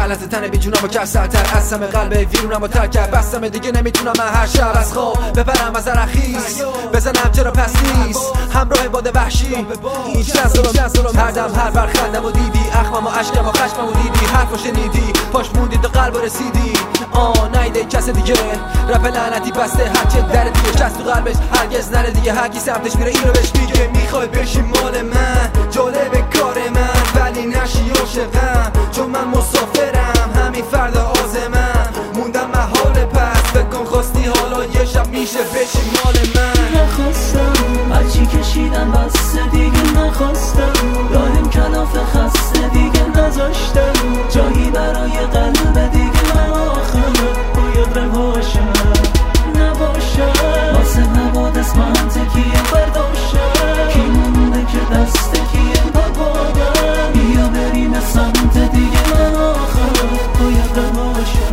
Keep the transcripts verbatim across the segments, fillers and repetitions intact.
غلط تن بیجونم و کسرتر از همه قلب ویرونم و ترک کرد. بستم دیگه نمیتونم من هر شب از خواب ببرم از رخیص بزنم چرا پس نیست همراه باد وحشی. این چند ظلم هر دم هر بر خندم و دیدی اخمم و عشقم و خشمم و دیدی حرفو شنیدی پاش موندی تا قلب رسیدی. آه نیده کس دیگه رپ لعنتی بسته هرچه در دیگه کس تو قلبش هرگز نره دیگه. هر کی سمتش میره اینو بهش میگه میخوای بشی مال من جالب کار من ولی نشی عاشقم چون من مسافرم همین فردا آزمم موندم محال پس بکن خواستی حالا یه شب میشه بشی مال من. نخواستم هرچی کشیدم بسته دیگه نخواستم راهم کلاف خسته دیگه نذاشتم جایی برای قلب دیگه من آخر باید رهاشم نباشم واسه حوادث من تکیه برداشم کی مونده که دست کیه بابادم بیا بریم سمت دیگه من آخر باید رهاشم.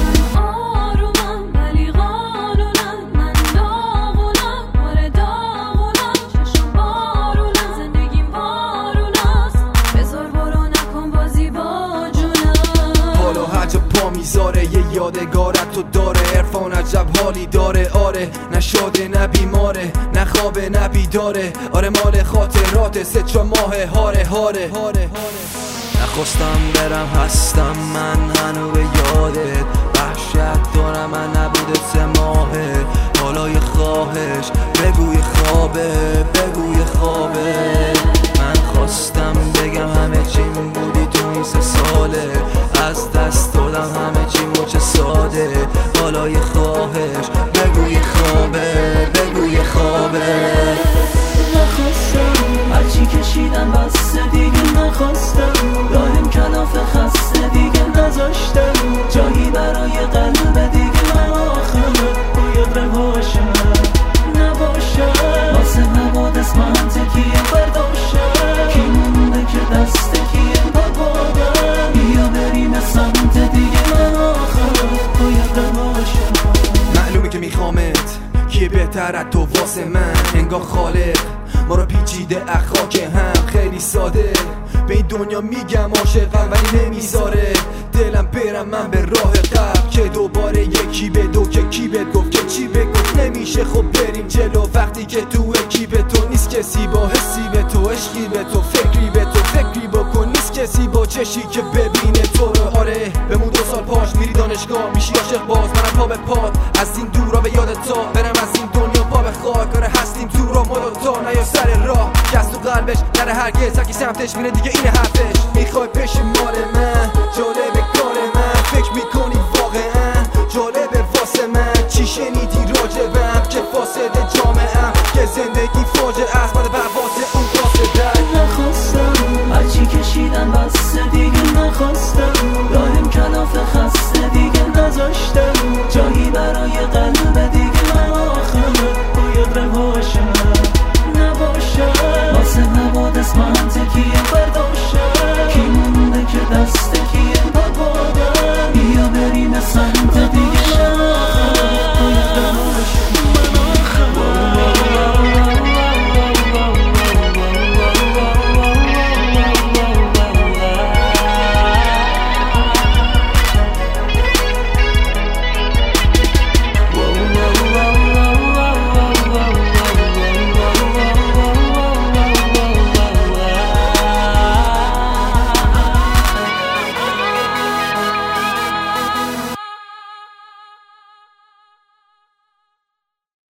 میذاره یه یادگارت تو داره عرفان عجب حالی داره. آره نشاده نه بیماره نه خوابه نه بیداره آره مال خاطرات سه چهار ماه هاره هاره هاره. نخواستم برم هستم من هنو به یادت وحشت دارم من نبوده سه ماهه حالا یه خواهش بگوی خوابه بگوی خوابه. من خواستم بگم همه چیم بودی تو این سه ساله از دست دادم همه چی مچه ساده حالا یه خواهش بگوی خوابه بگوی خوابه. نخواستم هرچی کشیدم بسته دیگه نخواستم راهم کلاف خسته دیگه نذاشتم جایی برای قلب دیگه من آخر باید رهاشم نباشم واسه حوادث من تکیه برداشم کی مونده که دست کیه بابادم بیا بریم سمت دیگه من آخر باید رهاشم. معلومه که میخوامت کیه بهتر از تو واسه من انگار خالق ما رو پیچیده اخاک هم خیلی ساده به این دنیا میگم عاشقم ولی نمیذاره دلم برم من به راه قبل که دوباره یکی به دو که کی بهت گفت که چی بگفت نمیشه خب بریم جلو وقتی که تو اکی به تو نیست کسی با حسی به تو عشقی به تو فکری به تو فکری بکن نیست کسی با چشی که ببینه تو رو. آره بمون دو سال پاش میری دانشگاه میشی عاشق باز منم پا به پات از این دورا به یادت تا برم از این دنیا پا به خاک. آره هستیم تو را ما تا نیا سر راه کس تو قلبش نره هرگز هرکی سمتش میره دیگه این حرفش میخوای بشی مال من